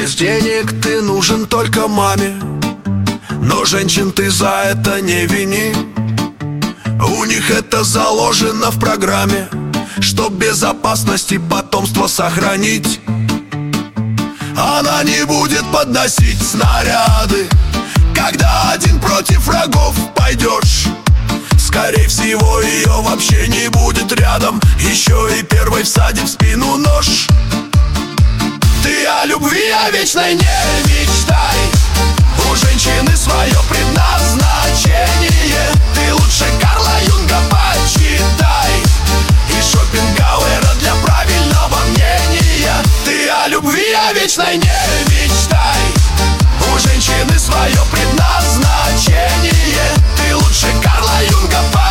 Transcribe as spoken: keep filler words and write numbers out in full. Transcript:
Без денег ты нужен только маме, но женщин ты за это не вини. У них это заложено в программе, чтоб безопасности потомство сохранить. Она не будет подносить снаряды, когда один против врагов пойдешь. Скорее всего, ее вообще не будет рядом, еще и первой всадит в спину нож. Ты о любви, о вечной не мечтай, у женщины свое предназначение. Ты лучше Карла Юнга почитай и Шопенгауэра для правильного мнения. Ты о любви, о вечной не мечтай, у женщины свое предназначение. Ты лучше Карла Юнга почитай